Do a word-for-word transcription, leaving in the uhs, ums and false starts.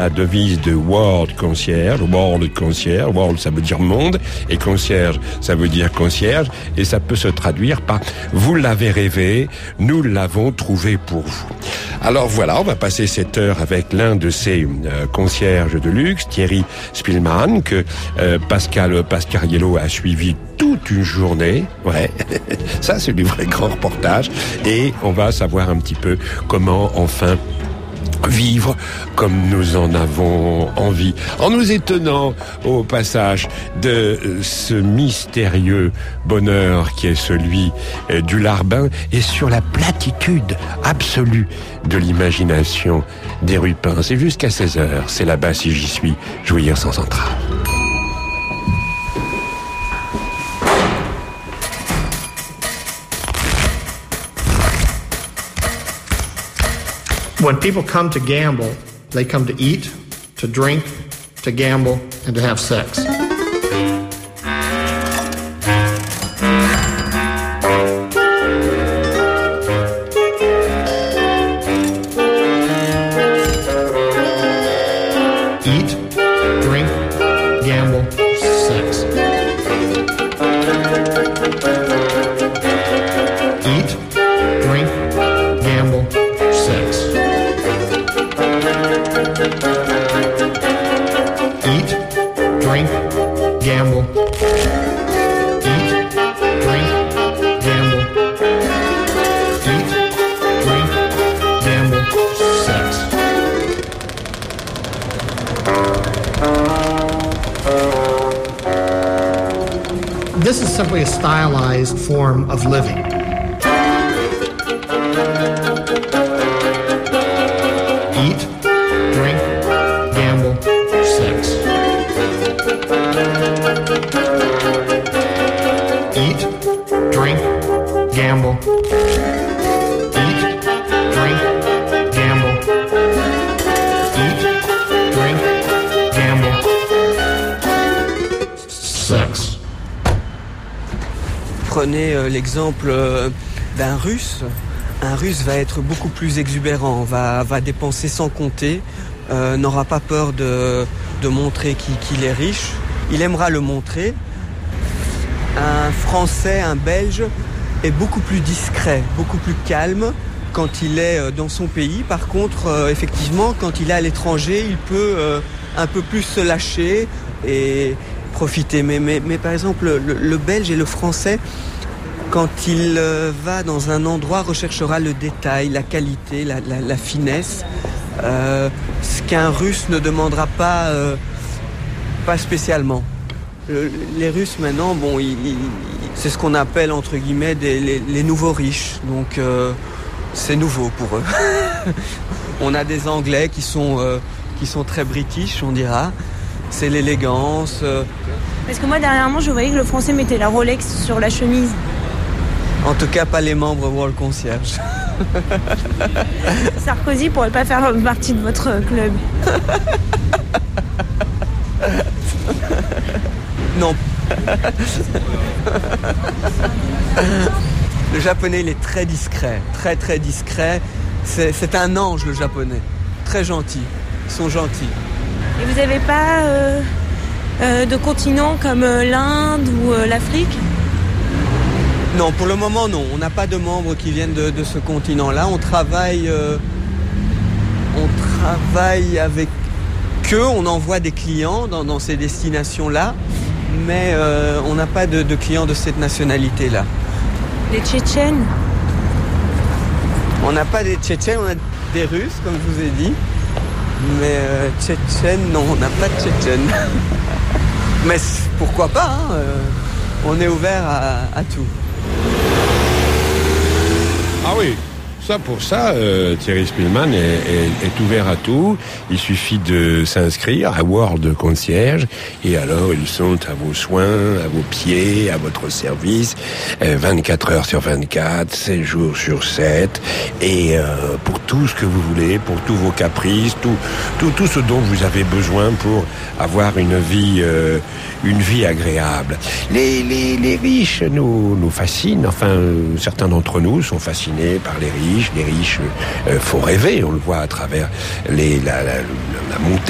La devise de World Concierge, World Concierge, World ça veut dire monde, et concierge ça veut dire concierge, et ça peut se traduire par vous l'avez rêvé, nous l'avons trouvé pour vous. Alors voilà, on va passer cette heure avec l'un de ces euh, concierges de luxe, Thierry Spillmann, que euh, Pascal Pascariello a suivi toute une journée. Ouais, ça c'est du vrai grand reportage, et on va savoir un petit peu comment enfin vivre comme nous en avons envie, en nous étonnant au passage de ce mystérieux bonheur qui est celui du Larbin et sur la platitude absolue de l'imagination des rues Pins. C'est jusqu'à seize heures, c'est là-bas si j'y suis, jouir sans entrave. When people come to gamble, they come to eat, to drink, to gamble, and to have sex. Eat, drink, gamble, sex. Eat, drink, gamble, sex. Eat, drink, gamble. Eat, drink, gamble. Eat, drink, gamble, sex. This is simply a stylized form of living. Eat, drink, gamble, sex. Eat, drink, gamble. Eat, drink, gamble. Eat, drink, gamble. Sex. Prenez euh, l'exemple euh, d'un Russe. Un Russe va être beaucoup plus exubérant, va, va dépenser sans compter, euh, n'aura pas peur de, de montrer qu'il, qu'il est riche. Il aimera le montrer. Un Français, un Belge est beaucoup plus discret, beaucoup plus calme quand il est dans son pays. Par contre, euh, effectivement, quand il est à l'étranger, il peut euh, un peu plus se lâcher et profiter. Mais, mais, mais par exemple, le, le Belge et le Français, quand il euh, va dans un endroit, recherchera le détail, la qualité, la, la, la finesse, euh, ce qu'un Russe ne demandera pas, euh, pas spécialement. Le, les Russes maintenant, bon, ils, ils, c'est ce qu'on appelle entre guillemets des, les, les nouveaux riches. Donc euh, c'est nouveau pour eux. On a des Anglais qui sont euh, qui sont très british, on dira. C'est l'élégance. Euh... Parce que moi dernièrement, je voyais que le Français mettait la Rolex sur la chemise. En tout cas, pas les membres World Concierge. Sarkozy pourrait pas faire partie de votre club. Non. Le japonais, il est très discret, très très discret. C'est, c'est un ange, le japonais. Très gentil. Ils sont gentils. Et vous n'avez pas euh, euh, de continent comme euh, l'Inde ou euh, l'Afrique ? Non, pour le moment, non. On n'a pas de membres qui viennent de, de ce continent-là. On travaille, euh, on travaille avec eux. On envoie des clients dans, dans ces destinations-là, mais euh, on n'a pas de, de clients de cette nationalité-là. Les Tchétchènes ? On n'a pas des Tchétchènes, on a des Russes, comme je vous ai dit. Mais euh, Tchétchènes, non, on n'a pas de Tchétchènes. Mais pourquoi pas, hein, euh, on est ouvert à, à tout. Ah oui, ça pour ça, euh, Thierry Spillmann est, est, est ouvert à tout. Il suffit de s'inscrire à World Concierge et alors ils sont à vos soins, à vos pieds, à votre service, euh, vingt-quatre heures sur vingt-quatre, sept jours sur sept, et euh, pour tout ce que vous voulez, pour tous vos caprices, tout, tout, tout ce dont vous avez besoin pour avoir une vie, euh, une vie agréable. Les, les, les riches nous, nous fascinent. Enfin, euh, certains d'entre nous sont fascinés par les riches. Les riches, euh, faut rêver. On le voit à travers les, la, la, la montée